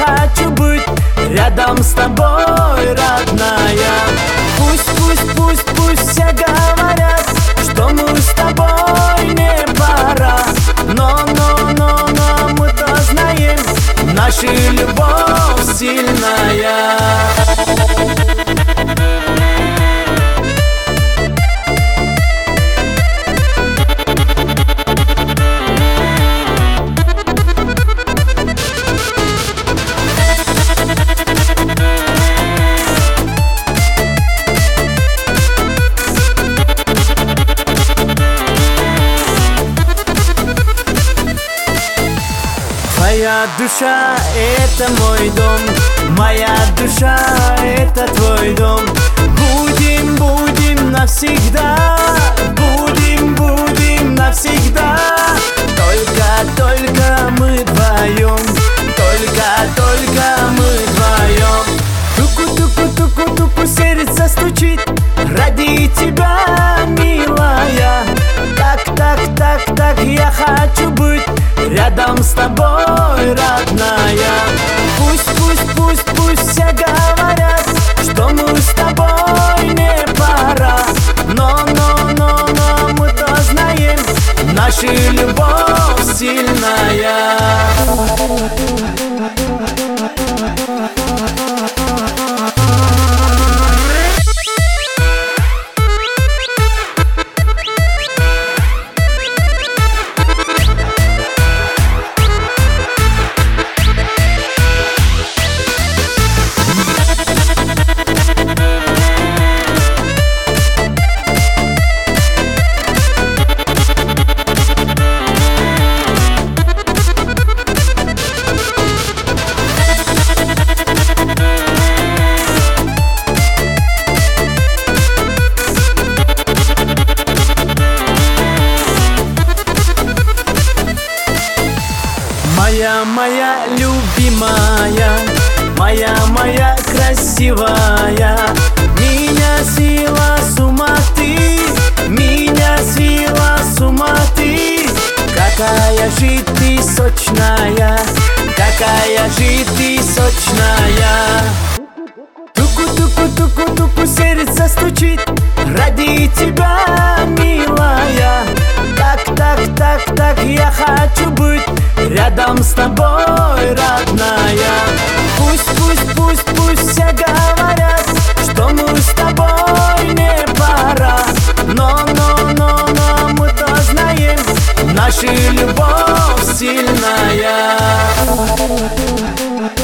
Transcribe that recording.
хочу быть рядом с тобой, родная. Пусть все говорят, что мы с тобой не пара, но мы-то знаем, наша любовь сильная. Моя душа — это мой дом, моя душа — это твой дом. Будем навсегда, будем навсегда. Только мы вдвоем, только мы вдвоем. Туку-туку сердце стучит ради тебя, милая. Так я хочу быть рядом с тобой, родная. Пусть все говорят, что мы с тобой не пара, но мы-то знаем, наша любовь сильная. Моя любимая, моя красивая, меня свела с ума ты, меня свела с ума ты. Какая же ты сочная, какая же ты сочная. Туку сердце стучит ради тебя, милая. Так я хочу быть рядом с тобой, родная. Пусть все говорят, что мы с тобой не пара, но мы-то знаем, наша любовь сильная.